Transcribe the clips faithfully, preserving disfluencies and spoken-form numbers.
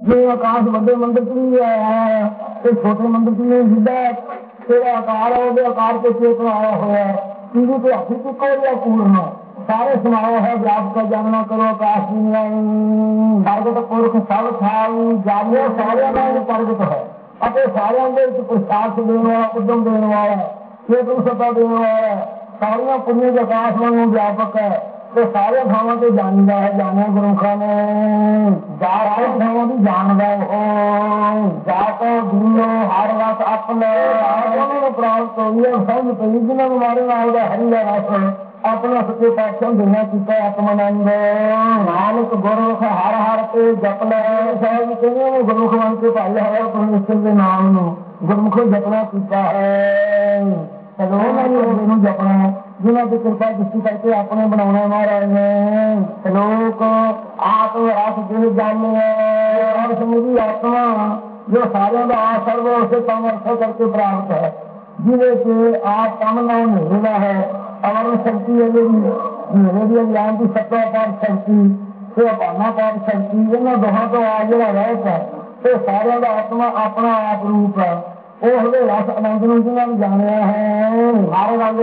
ਜੇ ਆਕਾਸ਼ ਵੱਡੇ ਮੰਦਰ ਚ ਵੀ ਆਇਆ ਤੇ ਛੋਟੇ ਮੰਦਰ ਚ ਵੀ ਜਿੱਦਾਂ ਤੇਰਾ ਆਕਾਰ ਹੈ ਉਹਦੇ ਆਕਾਰ ਤੇ ਚੇਤਨ ਆਇਆ ਹੋਇਆ ਹੈ। ਕਿਉਂਕਿ ਤੇ ਹੱਥ ਚੁੱਕੋ ਜਾਂ ਪੂਰਨ ਸਾਰੇ ਸਮਾਇਆ ਹੈ। ਵਿਆਪ का जानना करो आकाश प्रगट पुरख सब ठाई जानियो सारिਆਂ ਦਾ ਇਹ ਪ੍ਰਗਟ ਹੈ ਅਤੇ ਸਾਰਿਆਂ ਦੇ ਵਿੱਚ ਪ੍ਰਸਾਦ ਦੇਣ ਵਾਲਾ ਉਦਮ ਦੇਣ ਵਾਲਾ ਚੇਤਨ ਸਤਾ ਦੇਣ ਵਾਲਾ ਸਾਰੀਆਂ ਪੁੰਨੇ ਦੇ ਆਕਾਸ਼ ਵਾਂਗੂ ਵਿਆਪਕ ਹੈ ਤੇ ਸਾਰੇ ਥਾਵਾਂ ਤੇ ਜਾਣਦਾ ਹੈ। ਜਾਣਿਆ ਗੁਰਮੁਖਾਂ ਨੇ ਜਾ ਸਾਰੇ ਥਾਵਾਂ ਦੀ ਜਾਣਦਾ ਉਹ ਜਾ ਕੇ ਦੀਨੋ ਹਰ ਰਸ ਆਪਣੇ ਉਹਨਾਂ ਨੂੰ ਪ੍ਰਾਪਤ ਹੋਈ ਹੈ। ਸਮਝ ਪਈ ਜਿਹਨਾਂ ਨੂੰ ਮਾਰੇ ਨਾਲ ਦਾ ਹਰੀ ਦਾ ਰਸ अपना सच्चे पातशाह देना किया आत्मानंद नानक गुरमुख हर हर पे जपना साहब कहने गुरमुख मान के भाई हर परमेश्वर के नाम नो गुरमुख जपना किया है। जपना जिन्हों की कृपा दृष्टि करके अपने बनाना महाराज ने लोग आत्म रस दिल जाने और समुदी आत्मा जो सारे का सर्व उसे सामर्थ्य करके प्राप्त है जिले से आप कम नाम मिलना है अमर शक्ति है जी मेरे ज्ञान की सत्तापार शक्ति तो अपानापार शक्ति इन्होंने दोहों तो आ जरा रहत है तो सारे का आत्मा अपना आप रूप है वो हमें रस आनंद जिन्होंने जाना है। हर रंग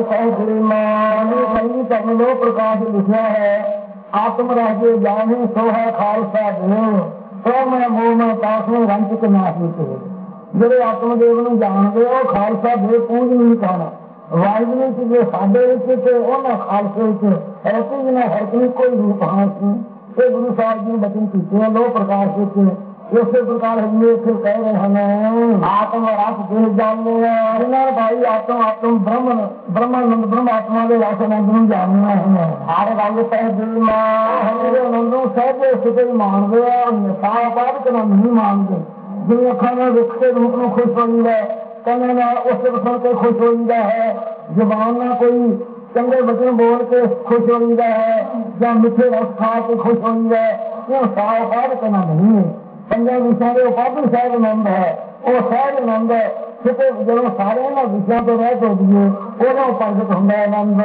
सही करने दो प्रकाश लिखा है आत्म रस ज्ञान ही सो है खालसा देव सो मैं मोह में पास में रंच के नाश होते ਜਿਹੜੇ ਆਤਮਦੇਵ ਨੂੰ ਜਾਣਦੇ ਉਹ ਖਾਲਸਾ ਦੇ ਪੂਜ ਨਹੀਂ ਪਾਣਾ ਵਾਹਿਗੁਰੂ ਜੀ ਦੇ ਸਾਡੇ ਵਿੱਚ ਤੇ ਉਹਨਾਂ ਖਾਲਸੇ ਵਿੱਚ ਐਸੀ ਜਿਹਨਾਂ ਹਰਕਤ ਕੋਈ ਰੂਪ ਹਾਸੀ ਇਹ ਗੁਰੂ ਸਾਹਿਬ ਜੀ ਨੇ ਬਚਨ ਕੀਤੇ ਲੋ ਪ੍ਰਕਾਸ਼ ਵਿੱਚ ਇਸੇ ਪ੍ਰਕਾਰ ਹਮੇ ਇੱਥੇ ਕਹਿ ਰਹੇ ਹਨ ਆਤਮ ਰਸ ਦੇ ਜਾਣਦੇ ਇਹਨਾਂ ਭਾਈ ਆਤਮ ਆਤਮ ਬ੍ਰਹਮਨ ਬ੍ਰਹਮਾਨੰਦ ਬ੍ਰਹਮ ਆਤਮਾ ਦੇ ਰਸ ਆਨੰਦ ਨੂੰ ਜਾਣਨਾ ਹੈ। ਹਰ ਰੰਗ ਸਹਿਜ ਮਾਂ ਹਮਰੇ ਆਨੰਦ ਨੂੰ ਸਹਿਜੇ ਸੁਤੇ ਮਾਣਦੇ ਆ ਸਾਹ ਬਾਦ ਕਰਨਾ ਨਹੀਂ ਮਾਣਦੇ ਜਿਵੇਂ ਅੱਖਾਂ ਨਾਲ ਵੇਖਦੇ ਰੂਪ ਨੂੰ ਖੁਸ਼ ਹੋ ਜਾਂਦਾ ਹੈ ਕੰਨਾਂ ਨਾਲ ਉਸ ਸੁਣ ਕੇ ਖੁਸ਼ ਹੋ ਜਾਂਦਾ ਹੈ ਜ਼ੁਬਾਨ ਨਾਲ ਕੋਈ ਚੰਗੇ ਬਚਨ ਬੋਲ ਕੇ ਖੁਸ਼ ਹੋ ਜਾਂਦਾ ਹੈ ਜਾਂ ਮਿੱਠੇ ਰਸ ਖਾ ਕੇ ਖੁਸ਼ ਹੋ ਜਾਂਦਾ ਹੈ ਇਹ ਸਾਹ ਬਾਦ ਕਰਨਾ ਨਹੀਂ ਹੈ। ਪੰਜਾਂ ਵਿਸ਼ਿਆਂ ਦੇ ਉਪਾਧੀ ਸਾਹਿਬ ਆਨੰਦ ਹੈ ਉਹ ਸਹਿਜ ਆਨੰਦ ਹੈ ਕਿਤੇ ਜਦੋਂ ਸਾਰੇ ਇਹਨਾਂ ਵਿਸ਼ਿਆਂ ਤੋਂ ਰਹਿਤ ਹੋ ਜਾਈਏ ਉਹਦਾ ਪ੍ਰਗਟ ਹੁੰਦਾ ਆਨੰਦ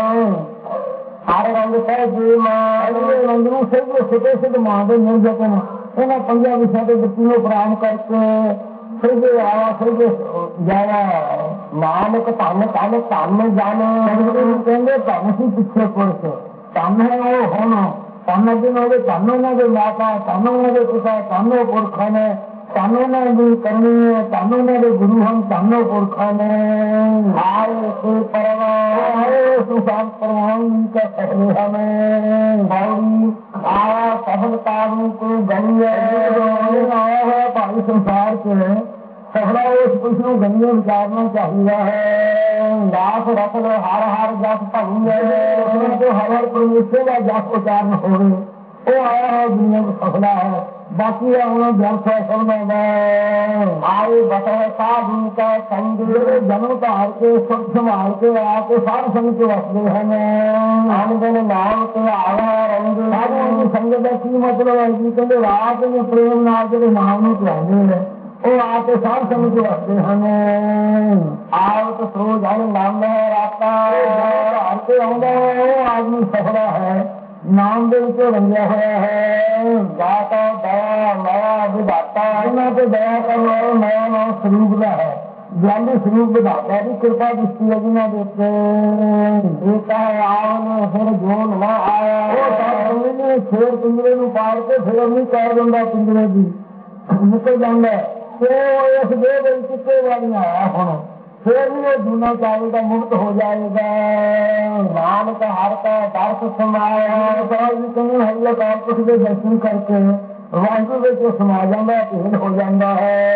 ਹਰ ਰੰਗ ਸਹਿਜ ਮਾਂ ਆਨੰਦ ਨੂੰ ਸਹਿਜ ਸਿੱਧੇ ਸਿੱਧ ਮਾਂ ਦੇ ਮਿਲ ਜਤਨ ਇਹਨਾਂ ਪੰਜਾਂ ਵਿਸ਼ਿਆਂ ਦੇ ਵਿੱਚੋਂ ਨੂੰ ਪ੍ਰਾਮ ਕਰਕੇ ਸਹਿਜੇ ਆਵਾ ਸਹਿਜੇ ਜਾਵਾ ਨਾਨਕ ਧੰਨ ਧੰਨ ਧੰਨ ਜਾਣੇ ਕਹਿੰਦੇ ਧੰਨ ਸੀ ਪਿੱਛੇ ਪੁਰਸ਼ ਧੰਨ ਹੈ ਉਹ ਹੁਣ ਧੰਨ ਦੇ ਨਾਲ ਧੰਨ ਉਹਨਾਂ ਦੇ ਮਾਤਾ ਧੰਨ ਉਹਨਾਂ ਦੇ ਪਿਤਾ ਧੰਨ ਉਹ ਪੁਰਖਾਂ ਨੇ ਧੰਨ ਉਹਨਾਂ ਦੀ ਕਰਨੀ ਹੈ ਧੰਨ ਉਹਨਾਂ ਦੇ ਗੁਰੂ ਹਨ ਧੰਨ ਉਹ ਪੁਰਖਾਂ ਨੇ ਆਏ ਕੋਈ ਪਰਵਾਹ ਆਏ ਸੁਸਾਨ ਪਰਵਾਨ का कहने हमें आया सफलता को गणिय आया है भाई संसार के सफला उस पुरुष को गणिय विचारना चाहिए है। दास रख लो हर हर जस भंग तो हर हर परमेश्वर का जस उच्चारण हो वो आया है दुनिया को सफला है बाकी उन्हें ग्रंथ है समझना आए बताए साधु का संग जन्म धार के सब संभाल के आके सार संग के वसते हैं आनंद नाम के आया रंग साधुओं की संगत की मतलब है जी कहते रात में प्रेम नाम के नाम चलाने हैं वो आके सार संग के वसते हैं आओ तो सो जाए नाम है रास्ता हार के आऊंगा वो आदमी सफला है नाम ਦੇ ਵਿੱਚ ਰੰਗਿਆ ਹੋਇਆ ਹੈ ਦਾਤਾ ਦਇਆ ਮਾਇਆ ਵਿਧਾਤਾ ਇਹਨਾਂ ਤੇ ਦਇਆ ਕਰਨ ਵਾਲਾ ਮਾਇਆ ਨਾਮ ਸਰੂਪ ਦਾ ਹੈ ਗਿਆਨੀ ਸਰੂਪ ਵਿਧਾਤਾ ਦੀ ਕਿਰਪਾ ਦ੍ਰਿਸ਼ਟੀ ਹੈ ਜਿਹਨਾਂ ਦੇ ਉੱਤੇ ਇਹ ਕਹੇ ਆਉਣ ਫਿਰ ਜੋਨ ਨਾ ਆਇਆ ਉਹ ਸਾਧ ਨੇ ਛੇੜ ਪਿੰਜਰੇ ਨੂੰ ਪਾੜ ਕੇ ਫਿਰ ਨਹੀਂ ਕਰ ਦਿੰਦਾ ਪਿੰਜਰੇ ਦੀ ਨਿਕਲ ਜਾਂਦਾ ਤੇ ਉਹ ਇਸ ਦੇ ਵਿੱਚ ਕਿਤੇ ਵਾਲੀਆਂ ਆਇਆ ਹੁਣ फिर भी वो जूना चाहेगा मुक्त हो जाएगा नानक हर का दर्श समाया हल्ला काल कुछ के दर्शन करके वाहिगुरू को समा जाता भेद हो जाता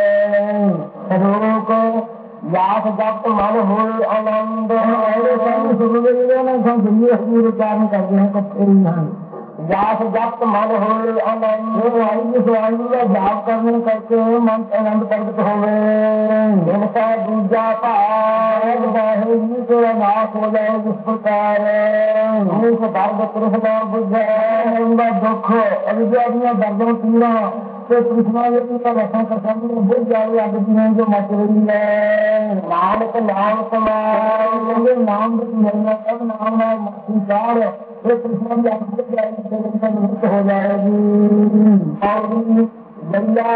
है रोक यास जप मन हो आनंद उच्चारण करते हैं कट्ठे व्यास जप मन हो आनंद वाहिगुरू का जाप करने करके मन आनंद प्रगट हो इनका दूजा भाग वाहिगुरू को नाश हो जाए जिस प्रकार दर्द कृष्णा बुझे उनका दुख अविद्या दर्दों पीड़ा तो कृष्णा का रक्षा कर बुझ जाए अग जो मच रही है नानक नाम समाए नाम मिलना सब नाम संसार ये कृष्ण की मुक्त हो जाएगी गैया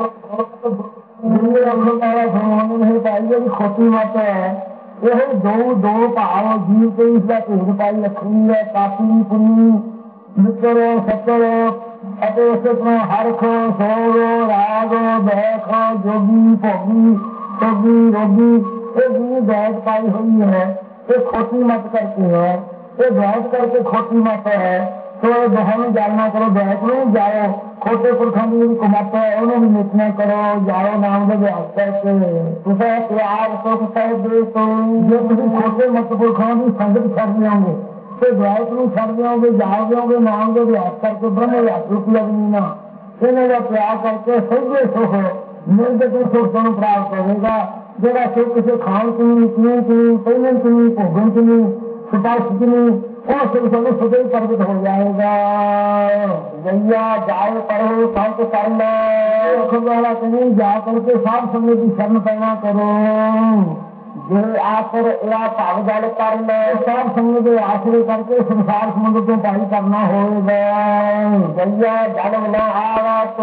पाई खोटी मत है ये दो दो भाव जीव के इसका भेद पाई रखनी है कापी पुनी मित्र सत्तर इसे तरह हरख सौर राग बैख जोगी भोगी सोगी रोगी ये जी बैठ पाई हुई है ये खोटी मत करके है ये बैठ करके खोटी मत है तो दोनों जालना करो बैठ में जाओ खोटे पुरखों की कुमत है उन्हें भी नितना करो जाओ नाम के व्यास करके तुझे प्यार सुख सह दे तो जो तुम खोटे मत पुरखों की संगत छड़ जाओगे तो बैठ में छड़ जाओगे जाओ जाओगे नाम के व्यास करके ब्रह्म व्यास रूप लगनी ना इन्हें का प्यार करके सही सुख मिल के तुम सुख तुम प्राप्त करेगा जरा सुख से खान पीनी पीनी पीनी पहले पीनी भोगन पीनी सुपास पीनी और सुख सब सुधे प्रकट हो जाएगा गैया जाए पढ़ो संत शरण वाला कहीं जा करके सब समय की शरण पैना करो जे आकर या भाव जल कर ले सब संग के आश्रय करके संसार समुद्र को पाई करना होगा गैया जन्म न आवा तो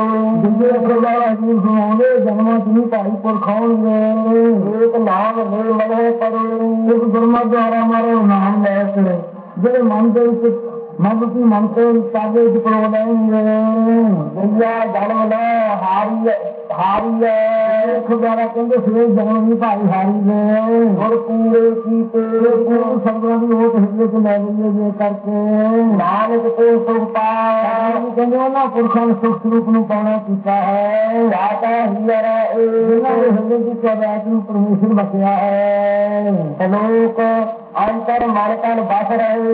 सुनोगे जन्म तुम्हें भाई पुरखाओगे एक नाम निर्मल करो एक ब्रह्मा द्वारा हमारे नाम लेकर जो मन के मन की मन को तागे पड़ोलेंगे गैया जन्म न हारी हारी द्वारा कहते सुरेश जन्म नहीं भाई हारी गए और पूरे की शब्दों की वो हृदय को ले लीजिए ये करके नानक को सुख पाया कहते ना पुरुषों सुख स्वरूप में पाना पीता है जाता हृदय की चौरासी परमेश्वर बसया है लोक अंतर मन तन बस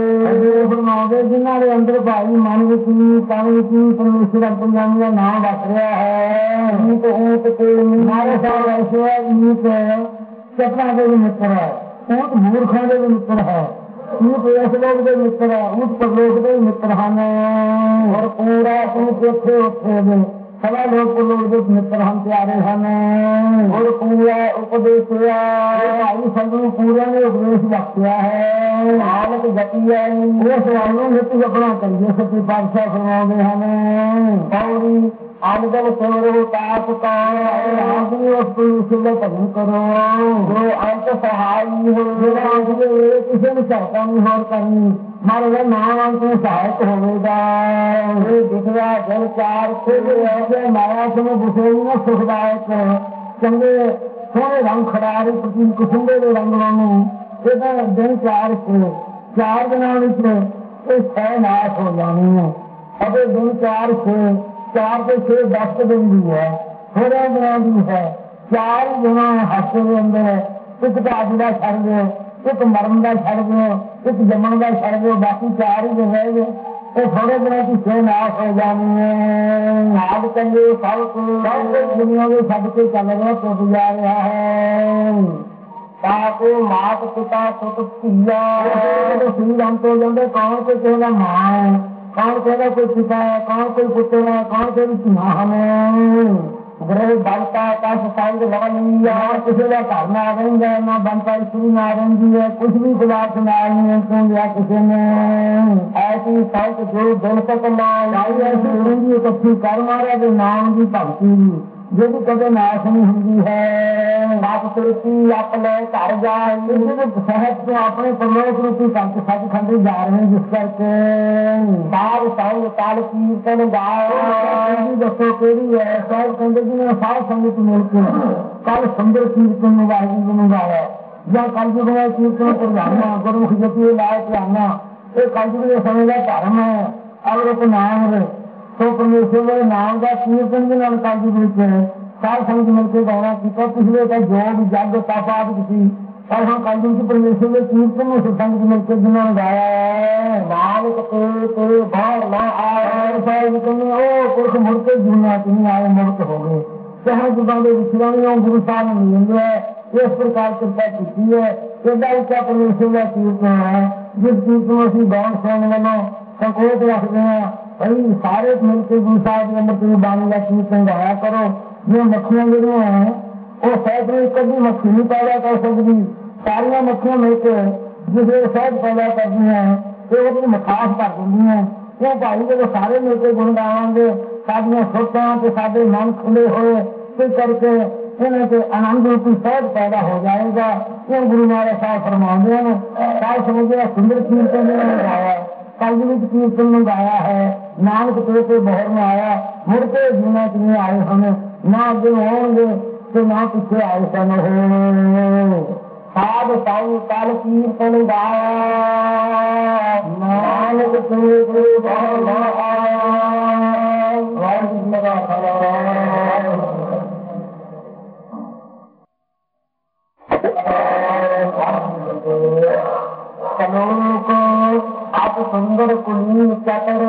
रहे जिन्होंने अंदर भाई मन विच तन विच परमेश्वर अंतर्यामी नाम बस रहा है ऊट ऊट के मारे साल ऐसे है ऊट सपना के भी मित्र है ऊट मूर्खों के भी मित्र है ऊट ऐसे लोग के मित्र है ऊट परलोक के मित्र हैं और पूरा ऊट उठे उठे सदा लोग को लोग मित्र हम प्यारे हैं और पूरा उपदेश भाई सब पूरा ने उपदेश बख्शिया है नानक जपिया वो सवालों हेतु अपना करिए सती पातशाह सुनाते हमें गौरी आमदन सेवरो ताप का भजन करो जो अंत सहाय हो किसी भी सहायता नहीं हो करनी मारे नाम अंत में सहायक होगा दूसरा जल चार ऐसे माया समय घुसेगी ना सुखदायक चंगे सोने रंग खड़ारे प्रतीक कुसुंबे के रंग वालों दिन चार से चार दिनों छह नाश हो जानी है अब दिन चार से चार से छह दस दिन भी है सोलह दिनों भी है चार दिन हफ्ते के अंदर एक भाजी का छड़ दो एक मरण का छड़ दो एक जमन का छड़ दो बाकी चार ही दिन रह गए तो थोड़े दिनों की छह नाश हो जानी है आज चले सब दुनिया में सबके चल रहे टूट जा रहा है ताको मात पिता सुख पिया श्री राम तो जाते कौन को कहेगा माँ है कौन कहेगा कोई पिता है कौन कोई पुत्र है कौन कोई धीमा हमें ग्रह बनता का संग लगा लिया किसी का घर में आ गई है ना बनता स्त्री में आ गई है कुछ भी पदार्थ में आई है क्यों लिया किसी ने ऐसी संत जो दिल तक लाई ऐसी होंगी इकट्ठी कर मारा जो नाम की भक्ति जो भी कदे नाश नहीं होंगी है बाप तुलसी अपने घर जाए सहज तो अपने परलोक रूपी संत सचखंड जा रहे हैं जिस करके सार संग काल कीर्तन गाओ दसो केड़ी है सब कहते जी ने सार संगत मिलकर कल सुंदर कीर्तन वाहिगुरु ने गाया या कल युग में कीर्तन प्रधाना गुरमुख जपी लाए प्रधाना ये कल युग के समय का धर्म है अवरत नाम रे तो परमेश्वर के नाम का कीर्तन भी नाम काल युग में सार संगत मिलकर गाना किया पिछले का जो भी जग तप आदि किसी और हम कल युग परमेश्वर के कीर्तन में संगत मिलकर जिन्होंने गाया है नानक के ते भाव न आए ओ पुरुष मुड़ के जीना तुम्हें आए मुक्त हो गए चाहे जुदा के विश्रामियों गुरु साहब ने मिले इस प्रकार कृपा की है एडा उच्चा परमेश्वर का कीर्तन है जिस कीर्तन में असं गान सुनने वालों संकोच रखते हैं भाई सारे मिलकर गुरु साहब के अंदर तुम्हें बाणी का कीर्तन गाया करो जो मक्खियां जो हैं वो शायद कभी मक्खी नहीं पैदा कर सकती सारिया मक्खियां मिलकर जिसे सहज पैदा करती हैं तो वो अपनी मखास कर देंगी हैं क्यों भाई जब सारे मिलकर गुण गावांगे साडियां सोचां ते साडे मन खुले होए ते करके इन्हें के आनंद रूपी सहज पैदा हो जाएगा। ये गुरु महाराज साहब फरमाते हैं। साहब समझिए सुंदर कीर्तन ने गाया, कलयुग कीर्तन में गाया है, नानक तो के बहर में आया, मुड़ के जीना के लिए आए हमें, ना आगे होंगे तो ना पीछे आए सन हो। साध साई काल कीर्तन गाया, नानक तो के बहर में आया, वाहिगुरू का खालसा। कलोक आप सुंदर कुलीन चतर,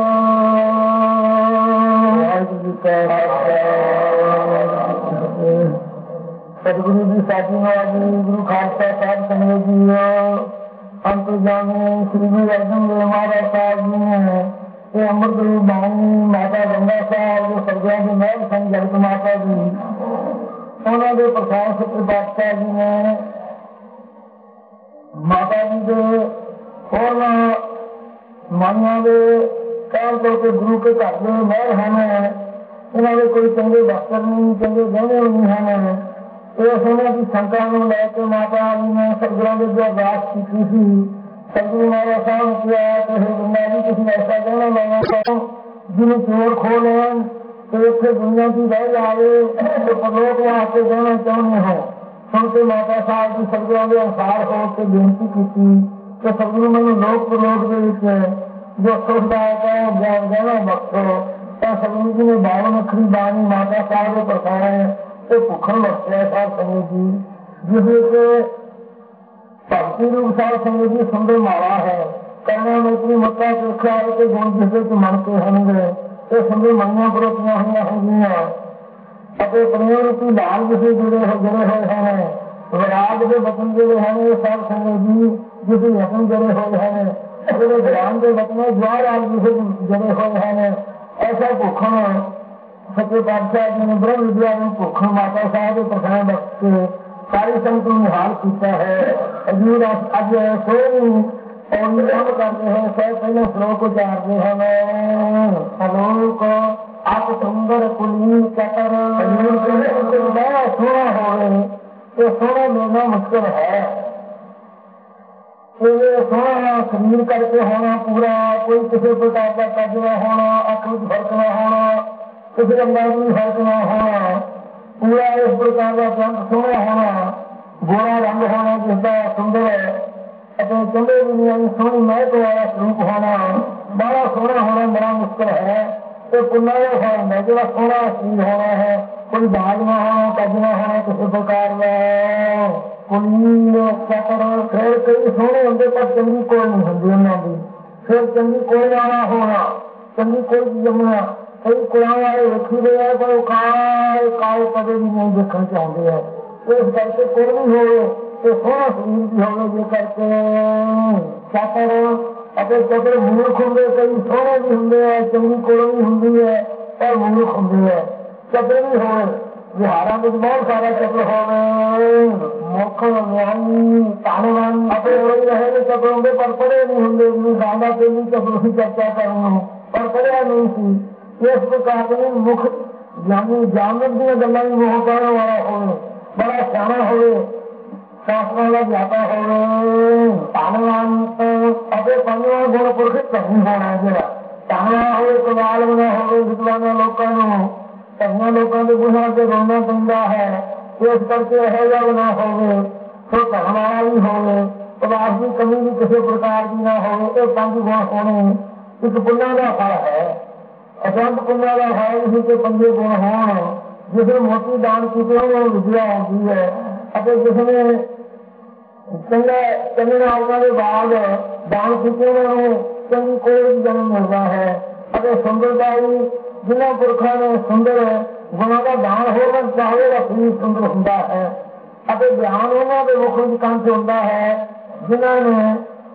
सदगुरु जी साथी जी गुरु खालसा साहब संगे जी अंत जाने श्री गुरु अर्जुन देव महाराज साहब जी ने ये अमृत रूप बाणी माता गंगा साहब जो सर्गिया के महल सन जगत माता जी उन्होंने प्रसाद सत्य पातशाह जी ने माता जी के और माइया के कहन करके गुरु के घर में महल हैं, इन्होंने कोई चंगे वस्त्र नहीं, चंगे गहने नहीं हैं। ये सोने की शंका में लेकर माता जी ने सदगुरु ने जो अरदास की थी, सदगुरु महाराज साहब ने किया कि हे गंगा जी किसी ऐसा गहना लेना चाहो जिन्हें चोर खो लें तो इतने दुनिया की रह जाए तो परलोक वहां से गहना चाहने हो। सुनते माता साहब की सदगुरु के अनुसार होकर बेनती की तो सदगुरु मैंने लोक प्रलोक के जो सुखदायक है गहना बख्शो। तो सदगुरु जी ने बावन अखरी बाणी माता साहब को प्रसारण तो भुखन बख्शे साहब संगत जी, जिसके भक्ति रूप साहब संगत जी सुंदर माला है। करना मैत्री मता देखा के गुण जिसे तो मन के होंगे तो सुंदर मनिया पुरतियां हुई होंगी अपने प्रेम रूपी लाल जिसे जुड़े हो जुड़े हुए हैं, विराग के वचन जुड़े हैं सब संगत जी जिसे वचन जुड़े हुए हैं, अपने ज्ञान के वचन ज्वार आग जिसे जुड़े हुए हैं। ऐसा भूखन सच्चे पातशाह जी ने ब्रह्म विद्या में भूखन माता साहब के प्रधान बख्श के सारी संगत को निहाल किया है। अजीब अज सोनी और नियम करते हैं सह पहले श्लोक उचारते हैं। श्लोक आप सुंदर कुलीन चतर सोना हो गए तो सोना लेना मुश्किल है। तो ये सोना शरीर करके होना पूरा, कोई किसी प्रकार का कज न होना, अखुद फर्क न होना, किसी अंदाजी फर्क न होना, पूरा इस प्रकार का ग्रंथ सोना होना, गोरा रंग होना जिसका सुंदर अपने चंदे दुनिया में सोनी महक वाला स्वरूप होना, बड़ा सोना होना बड़ा मुश्किल है। तो पुण्य होना जो सोना शरीर होना है, कोई भाग न होना, कज न होना किसी प्रकार में कुलीन चतर। फिर कई सोने होंगे पर चंगी कोई नहीं होंगी उन्होंने, फिर चंगी कोई वाला होना, चंगी कोई जमना, कई कुड़ा वाले रखी गए हैं पर काले काले कदे भी नहीं देखना चाहते हैं। तो इस करके कोई नहीं हो तो सोना शरीर भी हो गए करके चतर। अपने चतर मूर्ख होंगे, कई सोने भी होंगे, चंगी कोड़ भी होंगी है और मूर्ख होंगे है, चतर भी हो बिहारा में बहुत सारा चक्र हो गए। मुख ज्ञानी तानवान अपने वही रहे चक्र होंगे पर पड़े नहीं होंगे। दादा के भी चक्रों की चर्चा करूँ पर पड़े नहीं थी। इस प्रकार के मुख ज्ञानी जानवर की गला भी मोह करने वाला हो, बड़ा सियाना हो, शास्त्रों वाला जाता हो। तानवान अपने पंजवा गुण पुरुष नहीं होना जरा तानवा हो, कबाल बना हो, विद्वान लोगों कन्या लोगों के गुना से रोना बंदा है। इस करके है ना होवे तो कहना भी होवे तो की कमी भी किसी प्रकार की ना हो। एक पंज गुण होने एक पुण्य का फल है, अत्यंत पुण्य का फल इसी के पंजे गुण हो। जिसने मोटी दान की वो विद्या होती है, अगर जिसने चंगे चंगे आउटा के बाद दान की चंगी कोई जन्म मिलता है। अगर सुंदरता ही जिन्होंने पुरखा ने सुंदर गुणों का दान होना चाहेगा भी सुंदर होता है। अगर ज्ञान उन्होंने मुख दुकान से होता है जिन्होंने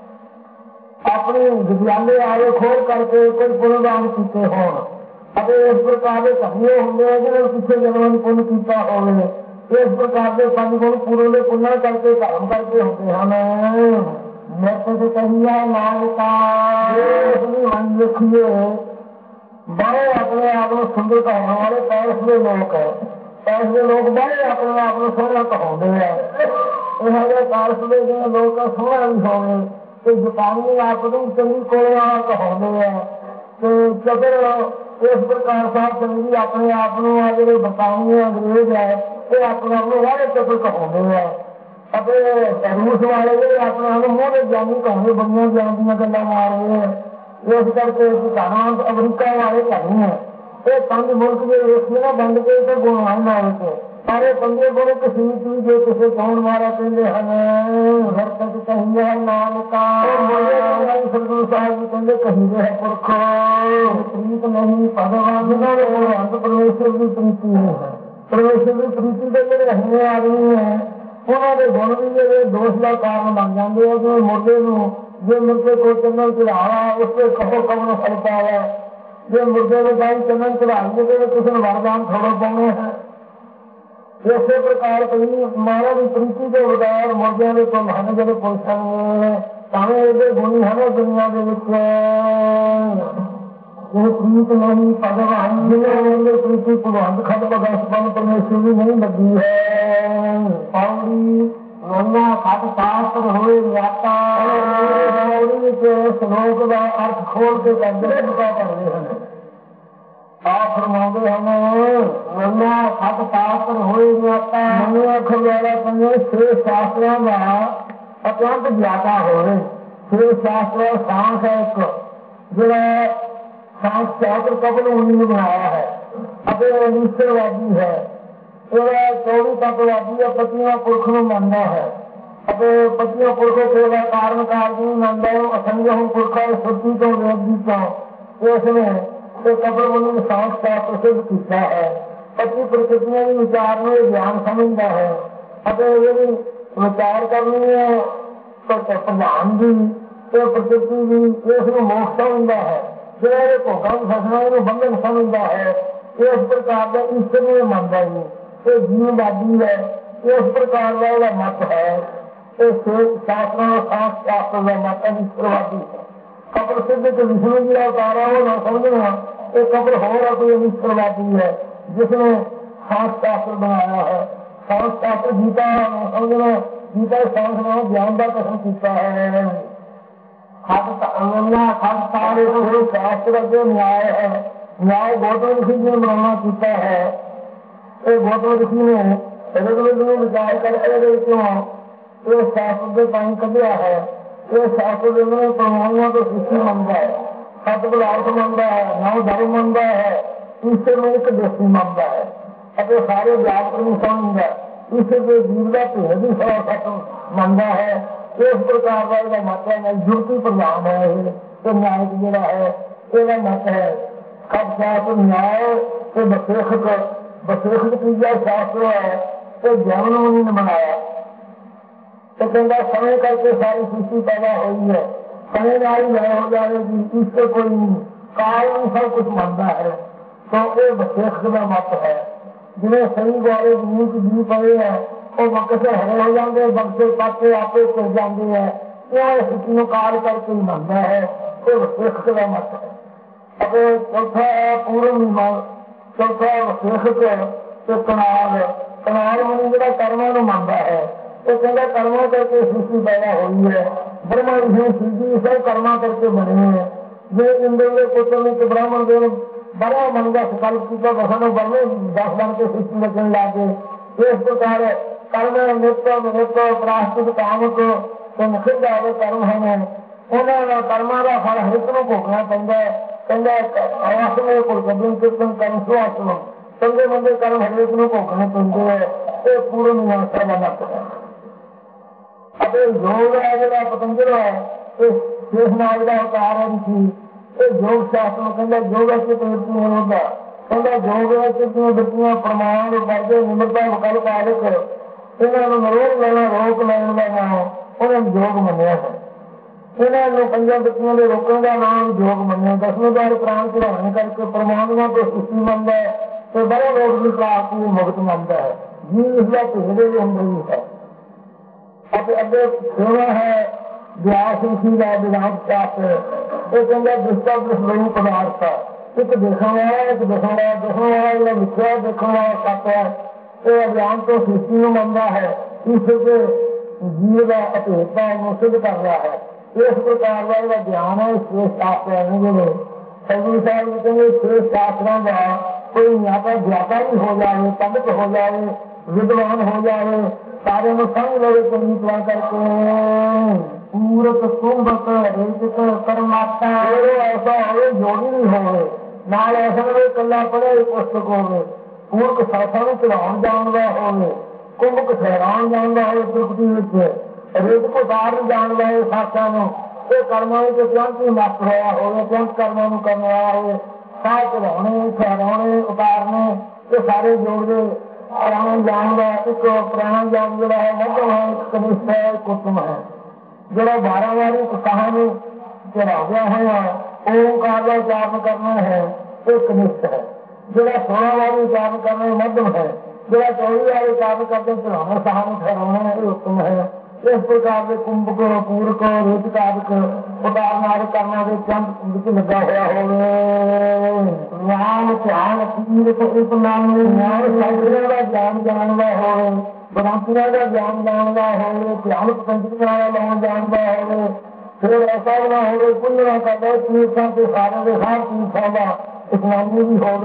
अपनी विद्यालय आगे खोल करके कोई पुनर्दान किए हो। अगर इस प्रकार के कमियों होंगे जिन्होंने पिछले जन्म में पुण्य किया हो, इस प्रकार के पंच गुण पूरे पुण्य करके कर्म करके होते हमें मैं तो कहिए लाल का मन लिखिए बड़े अपने आप में सुंदर कहने वाले पैस के लोग है। पैस के लोग बड़े अपने आप में सोहना कहते हैं। यह पैस के लोग का सोहना भी हो गए तो जुकामी अपनी चंगी कोड़ा कहते हैं। तो चतर इस प्रकार साहब चंगी अपने आप में आ जो बरतानी अंग्रेज है ये अपने आप में वाले चतर कहते हैं। अपने रूस वाले अपने आप मुँह में जानी कहने बड़िया जान गल्ला मार रहे हैं। इस करके धनवंत अमरीका वाले नहीं है ये पंज मुल्क के एक ना बंद के तो गुणवान मारे थे सारे पंजे गुण किसी चीज जो किसी कौन मारा कहते हैं घर तक कही है नाम का सदगुरु साहब जी कहते कही है पुरखो प्रीत नहीं भगवान अंत परमेश्वर की प्रीति है। परमेश्वर की प्रीति के जो रहने आदमी है उन्होंने गुण भी दोष का कारण बन जाते हैं जो मुर्दे जो मुर्दे को चंदन चढ़ावा उससे कहो कौन फलता है। जो मुर्दे को गाय चंदन चढ़ाएंगे तो किसी ने वरदान थोड़ा पाने हैं। इसी प्रकार कहीं मानव की प्रीति के बगैर मुर्दे ने तो हमें जब पहुंचाएंगे ताने ये गुणी हमें दुनिया के ये प्रीत नहीं भगवान प्रीति भगवान खत भगवान परमेश्वर भी नहीं लगी है। पावड़ी रोना खत शास्त्र हुए व्याख्या के श्लोक का अर्थ खोल के करते हैं। आप फरमाते हमें रोना खत शास्त्र हुए व्याख्या मनु अखर वाला समझे छह शास्त्रों का अत्यंत ज्ञाता हो छह शास्त्र सांस है एक जो सांस शास्त्र कबल मुनि ने बनाया है। अपने ईश्वरवादी है चौबी तत्ववादी पतियों पुरख में मानना है। अब पतियों पुरखों के कारण कार्य मानता हूँ असंग हूँ पुरखा शुद्धि तो वेदी तो इसमें तो कपड़ मुनि ने सांस का प्रसिद्ध किया है। पति प्रकृतियों भी विचार में ज्ञान समझता है। अब यदि विचार करनी है तो प्रधान भी तो प्रकृति भी इसमें मोक्ष समझता है। जो भोगा फसना बंधन समझता है इस प्रकार का ईश्वर में मानता ही ये जीववादी है। इस प्रकार का मत है शास्त्रों शास्त्र का मत ईश्वरवादी है। कब्र सिद्ध के विष्णु जी अवतारा हो न समझना ये कब्र हो रहा कोई ईश्वरवादी है जिसने शास्त्र शास्त्र बनाया है। शास्त्र शास्त्र गीता न समझना गीता शास्त्र ज्ञान का कथन किया है। शास्त्र जो न्याय है न्याय गौतम ऋषि जी ने बनाना किया है। गौतम ऋषि ने ऋग्वेद में विचार करके क्यों ये शास्त्र के टाइम कदिया है। ये शास्त्र में परमाणुओं को सृष्टि मानता है सत पदार्थ मानता है नव धर्म मानता है ईश्वर में एक दृष्टि मानता है। अब सारे व्यापार में समझता है ईश्वर के जीव का भेद भी सवा सत मानता है। इस प्रकार का मत है जुड़ती प्रधान है तो न्याय जोड़ा है यह मत है। कब शास्त्र न्याय तो बसेख बसेख की शास्त्र है तो जैन मुनि ने बनाया तो कहता समय करके सारी सृष्टि पैदा हुई है। समय नारी लय हो जाएगी इससे कोई नहीं काल में सब कुछ मानता है तो ये बसेख का मत है। जिन्हें सही वाले जीव की जीव पड़े हैं वो वक्त से हरे हो जाते हैं बक्से पाते आपे कर जाते हैं यह स्थिति काल करके ही मानता है तो बसेख का मत है। अब चौथा है पूर्व चौथा बसेख तो कनाल कनाल मुनि जो कर्मा को मानता है तो कहता कर्मा करके सृष्टि पैदा हुई है। ब्रह्मा ऋषि सिद्धि सब कर्मा करके बने हैं। जो इंद्र पुत्र ने ब्राह्मण देव बड़ा मन का संकल्प किया बसन बने दस बन के सृष्टि रचने लागे। इस प्रकार कर्म नृत्य नृत्य प्राश्चित काम को निखिल जाए कर्म है उन्होंने कर्मा का फल हरित में भोगना पैदा कहते में कुल कदम कीर्तन कर्म सुआसम चंगे मंदिर कर्म हरित में भोगने पैदे है ये पूर्ण मीमांसा का मत है। अब योग है जो पतंजल है शेषनाग का अवतार है ऋषि ये योग शास्त्र में कहता योग की प्रवृत्ति नहीं होता कहता योग की वृत्तियां प्रमाण वर्ग निम्रता विकल्प आदि इन्होंने रोक लेना रोक लेने का नाम उन्हें योग मनिया है। इन्होंने पंजा वृत्तियों के रोकने का नाम योग मनिया। दसवें द्वार प्राण को रहने करके परमाणुओं को सृष्टि मानता है तो बड़े लोग भी प्राप्त मुक्त मानता है जीव इसका पहले भी हम रही है। अब अगे सेवा है व्यास ऋषि का विधान शास्त्र ये कहता दृष्टा दृष्ट पदार्थ एक देखने वाला एक देखने वाला देखने वाला जो लिखा देखने वाला सत्य है ये अभियान तो सृष्टि में बनता है इस जीव का अपेक्षा सिद्ध कर रहा है। इस प्रकार का जो ज्ञान है छे शास्त्र जो सदगुरु साहब कहते हैं छे शास्त्रों का कोई यहाँ पर ज्ञाता भी हो जाए पंडित हो जाए विद्वान हो जाए सारे में संग लोग पुनीत करके पूरक कुंभक रेजिक परमात्मा ऐसा हो जोड़ी नहीं हो नाल ऐसा नहीं कला पड़े पुस्तक हो पूर्क शासन चलान जानता हो कुंभक ठहरान जानता हो प्रकृति रेजिक उतार जानता है शासन ये कर्मा के तुरंत ही मस्त होया हो तुरंत कर्मा करने वाला हो साह चढ़ाने ठहराने उतारने ये सारे जोड़े प्राण जानता एक प्राण जान जोड़ा है मध्यम है एक कनिष्ठ है एक उत्तम है जरा बारह बारी कहानी चढ़ाया है ओंकार का उच्चारण करना है एक कनिष्ठ है जरा सोलह बारी उच्चारण करना मध्यम है जरा चौबीस बारी उच्चारण करते चढ़ाना सहान ठहराना ये उत्तम है। इस प्रकार के कुंभ को पूर को रेत कारिक उतारना करना के चंद लगा हुआ हो ज्ञान ध्यान तीर को एक नाम का ज्ञान जानना हो ब्राह्मणों का ज्ञान जानना हो ध्यान पंचमी वाला जानना हो फिर ऐसा ना हो पुण्य ना करते तीर्थों के सारे के साथ तीर्थों का स्नानी भी हो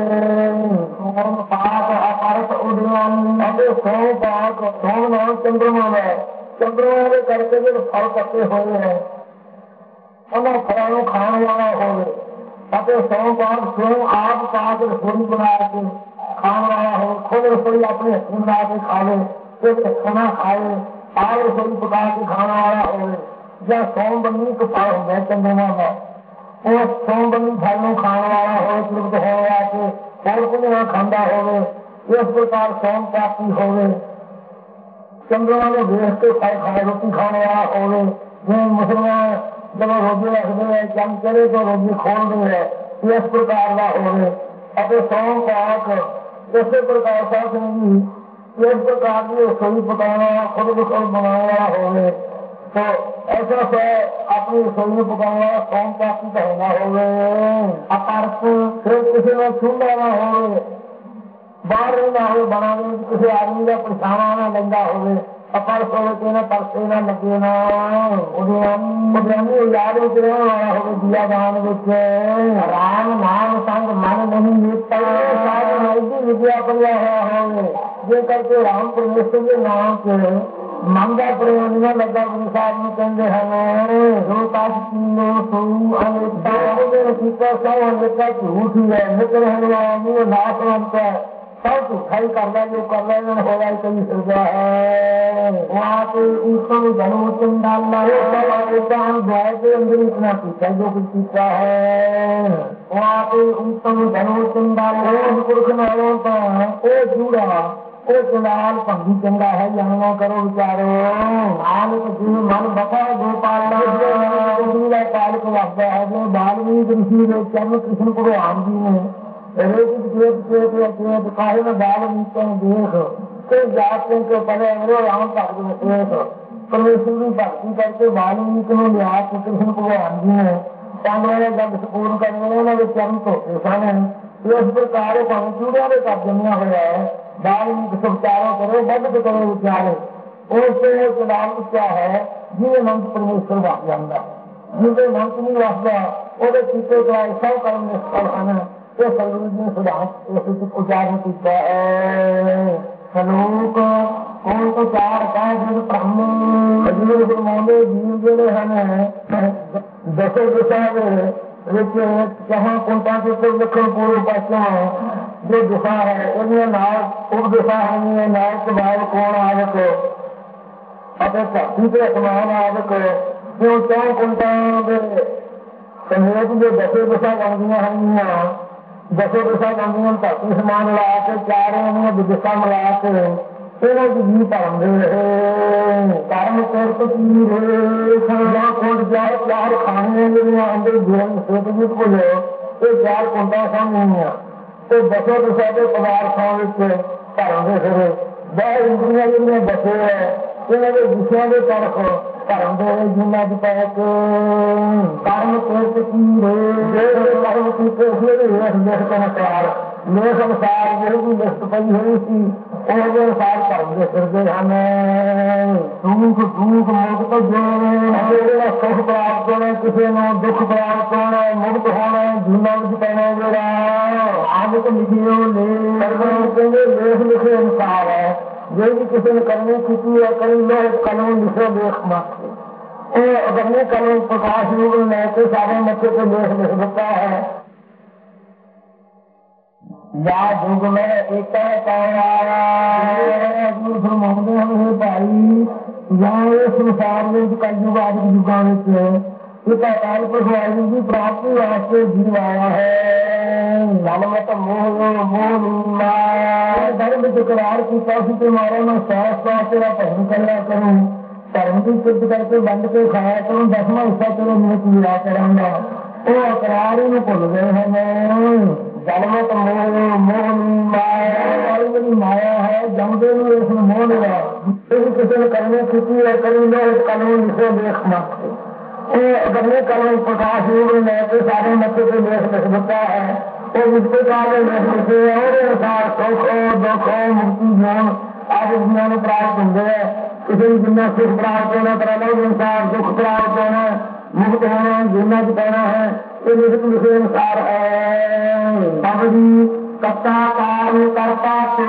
गए पाक अपारत उद्यान सोम पाक सोम नाम चंद्रमा है चंद्रमा में करके जो फल पत्ते हुए हैं उन्हें फलों खाने वाला हो गए सोम पाक स्वयं आप पाक रसोई बना के खाने वाला हो खुद रसोई अपने हथी बना के खावे एक खाना खाए आग रसोई पका के खाने वाला हो या सोम बनी को फल हो गए चंद्रमा का वो सोम बनी फल खाने वाला हो तृप्त होने के और पुण्य खांदा हो इस प्रकार सोम प्राप्ति हो गए चंद्रमा में देश के फल खाए रोटी खाने वाला हो गए जिन मुसलमान जब रोजी रखते हैं जम करे तो रोजी खोल दे है इस प्रकार का हो गए अपने सोम पाक इस प्रकार का इस प्रकार की रसोई पकाना खुद रसोई बनाने वाला हो गए तो ऐसा से अपनी रसोई पकाने वाला सोम प्राप्ति कहना हो गए अपार्थ फिर किसी में छूना ना हो बाहर ना हो बनाने किसी आदमी का परेशाना ना लंगा हो अपर सोचे ना परसे ना लगे ना याद वाला हो दिया दान राम नाम संग मन नहीं मिलता विद्या पढ़िया हुआ हो ये करके राम परमेश्वर के नाम से मन का प्रयोग न लगा गुरु साहब में कहते हैं जो पास तीनों सौ अनेका सौ अनेका झूठ ही है निकल है नाश बनता है सब झूठाई करना जो करना हो रहा है कहीं सजा है वहाँ पे उत्तम धनो चंडाल द्वार के अंदर इतना पीछा जो कुछ पीछा है वहाँ पे उत्तम धनो चंडाल पुरुष नालों का ओ जूड़ा ओ चंडाल पंखी चंगा है यहाँ करो विचारो आल जीव मन बता गोपाल पाल को लगता है जो बाल्मीकि ऋषि ने चरण कृष्ण भगवान जी ने काहे में बाल देख के जाते के पहले राम भक्त में देख परमेश्वर की भक्ति करके वाल्मीकि ने लिया कृष्ण भगवान जी ने चांद्र जब पूर्ण करने उन्होंने चरण धोते सन इस प्रकार चूड़िया के कर जमिया हुआ है वाल्मीकि विचारों करो बद करो विचारो उससे चुनाव क्या है जिन्हें मंत्र परमेश्वर वस जाता जिसे मंत्र नहीं वसदा वो कीते कराए सब कर्म निष्फल हैं ये सदगुरु जी ने सिद्धांत उच्चारण किया है सलोक कौन तो चार का जिन ब्रह्म फरमाते जीव जोड़े हैं दसों दिशा जहाँ कुंटा के उत्तर दक्षिण पूर्व पश्चिम जो दिशा है उनमें नाव उप दिशा है नाव के बाद कौन आवक अपने धरती के समान आवक जो चौ कुंटा संयोग जो दसों दिशा बनदियां हैं दसों दिशा बनदियां धरती समान ला के चारों दिशा मिला के इन्हों की जी धर्म कर्म कोट कोट जाए चार खाने अंदर जीवन सोचजित को लो ये चार कुंटा सामने तो दसों दिशा के पदार्थों धर्म के फिर वह इंद्रिया जिन्हें बसे है इन्होंने विषयों के तरफ ਧਰਮ ਦੇ ਜਿਨ੍ਹਾਂ ਦੀ ਪੈ ਕੇ ਕਰਮ ਕੋਟ ਕੀ ਰੇ ਕਰਮ ਕੀ ਕੋਸ਼ਲੇ ਦੇ ਦੇਖ ਕੇ ਨਕਾਰ ਲੋਕ ਅਨੁਸਾਰ ਜਿਹੜੀ ਵੀ ਲਿਖਤ ਪਈ ਹੋਈ ਸੀ ਉਹਦੇ ਅਨੁਸਾਰ ਧਰਮ ਦੇ ਫਿਰਦੇ ਹਨ। ਦੁੱਖ ਦੁੱਖ ਮੁਕਤ ਜਿਹੜਾ ਸੁਖ ਪ੍ਰਾਪਤ ਹੋਣਾ, ਕਿਸੇ ਨੂੰ ਦੁੱਖ ਪ੍ਰਾਪਤ ਹੋਣਾ, ਮੁਕਤ ਹੋਣਾ, ਜੀਵਨ ਵਿੱਚ ਪੈਣਾ ਜਿਹੜਾ ਆਦਿਕ ਲਿਖਿਓ ਨੇ ਕਹਿੰਦੇ ਲੇਖ ਲਿਖੇ ਅਨੁਸਾਰ ਹੈ। ਜਿਹੜੀ ਕਿਸੇ ਨੇ ਕਰਨੀ ਕੀਤੀ ਹੈ ਕਰੀ ਲੋ ਕਲਮ ਲਿਖੋ ਲੇਖ ਮਾਤੇ ਉਹ ਅਗਰਨੇ ਕਲਮ ਪ੍ਰਕਾਸ਼ ਰੂਪ ਲੈ ਕੇ ਸਾਰੇ ਮੱਥੇ ਤੇ ਲੇਖ ਲਿਖ ਦਿੱਤਾ ਹੈ। या युग में एक फरमाते हैं भाई या संसार में कलयुग आदि युगों में एक अकाल पुरख की प्राप्ति वास्ते जीव आया है। मनमत मोह मोह धर्म तकरार की काफी के मारे में सास सास तेरा धर्म करया करूँ, धर्म की सिद्ध करके बंद के खाया करूँ, दसवां हिस्सा चलो मैं पूरा करांगा। वो अकरार ही भुल गए हैं। जन्मत मोह मोह माया माया है जमदे इसमें मोह लगा किसी ने करने की है करी लो कानून इसे देख माते अगरने कानून प्रकाश रूप लेके सारे मत्थे पे देख लिख देता है। वो मुझको कार्य लिख लिखे और अनुसार सुख दुख मुक्ति ज्ञान आदि ज्ञान प्राप्त होंगे। किसी जिन्ना सुख प्राप्त होना तरह अनुसार दुख प्राप्त होना मुक्त होना जिन्ना कहना है ये लिखित लिखे अनुसार है। बाबी कर्ता कार्य करता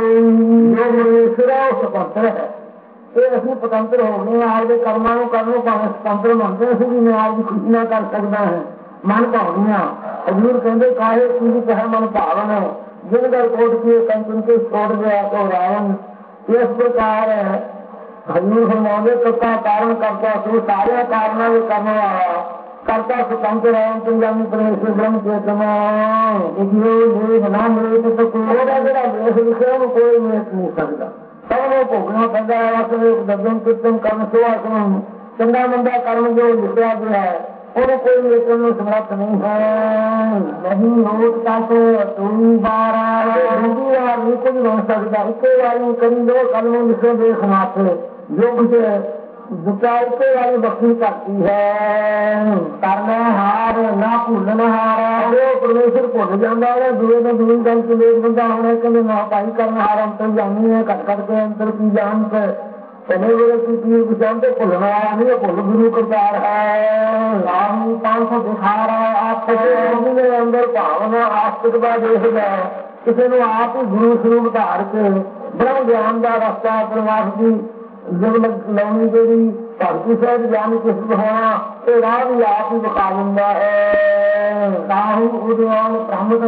जो स्वतंत्र है ये असं स्वतंत्र हो गए आपके कर्मां करनों भावें स्वतंत्र मनते असं भी मैं आपकी खुशी ना कर सकता है। मन भावनिया हजूर कहते काहे चीज कहे मन भावन है जिन कर कोट किए कंचन के छोड़ गया तो रावण। इस प्रकार हजूर फरमाते कर्ता कारण करता तू सारे कारणों में करने वाला करता स्वतंत्र राम पंजाबी परमेश्वर ब्रह्म चेतना बना मिले तो कोई वेश लिखे कोई वेच नहीं सकता। सबको भोगना पैदा है दर्जन कीर्तन कर्म सेवा करो चंगा मंदा कर्म जो लिखा गया है उन्हें कोई वेचन में समर्थ नहीं है। नहीं होता तो तू बार दूसरी बार नहीं कुछ बन सकता। एक बार करी दो कर्म लिखे देख माथे जो कुछ दुचाई के वाली बख्शी करती है। करना हार ना भूलना हार जो परमेश्वर भुल जाता है दूर ने दूर गल के लेख बंदा होने के लिए ना भाई करना हार अंतर जानी है घट घट के अंतर की जान से पहले वेले की चीज जान तो भूलना नहीं भूल गुरु करतार है। राम पांच सौ दिखा रहा है आप के अंदर भावना आस्तिकता देख जाए किसी ने आप ही गुरु स्वरूप धार के ब्रह्म ज्ञान का रास्ता प्रवास की जब लाने के भी धरती से जान किस होना तो राह भी आप ही बता दूंगा है। राहु उदयन ब्रह्म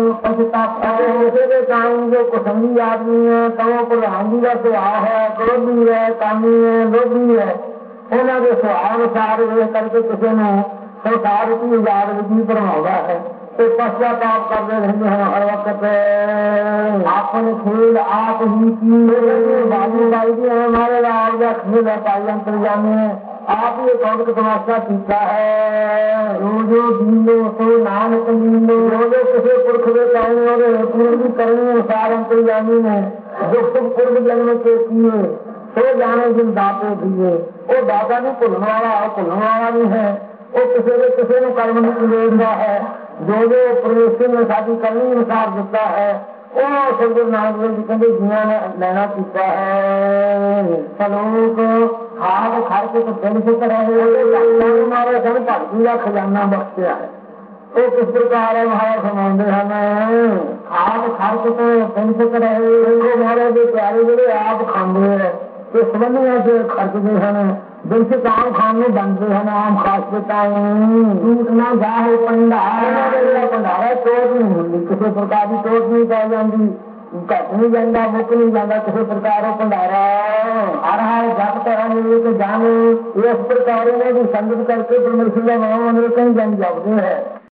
जो कुसंगी आदमी है तवों को हांगी का स्वभाव है क्रोधी है कामी है लोभी है उन्होंने स्वभाव अनुसार करके किसी ने संसार की याद विधि बनवाया है तो पश्चाताप करते रहते हैं हर वक्त। आपने खेल आप ही की बाजू बाई जी हमारे राज का खेल है पाई अंतर्जामी आप ये कौन का तमाशा सीखा है। रोजो दीनो तो नानक लीनो रोजो किसी पुरख के कहेंगे पूर्व करने अनुसार अंतर्जामी ने जो सुख पूर्व जन्म के किए तो जाने जिन दाते दिए वो दाता नहीं भुलने वाला भुलने वाला नहीं है। वो किसी ने किसी ने कर्म नहीं लेना है जो जो परमेश्वर ने साधी करनी अनुसार दिता है वो सदगुरु नानक देव जी कहते जिया ने लेना पीता है। सलोक हाथ खर्च तो दिल से रहे मारे सन भक्ति का खजाना बख्शिया है। वो किस प्रकार है महाराज फरमाते हैं हाथ खर्च तो दिल से रहे मारे जो प्यारे जो आप खाते हैं तो संबंधियों से खर्चते हैं दिल से काम खाने बनते हैं आम खास झूठ ना जाए भंडारा भंडारा चोट नहीं होती किसी प्रकार की चोट नहीं पाई जाती घट नहीं जाता मुक नहीं जाता किसी प्रकार भंडारा हर हर जप कर जाने इस प्रकार भी संगत करके परमेश्वर का नाम कहीं जान जाते हैं।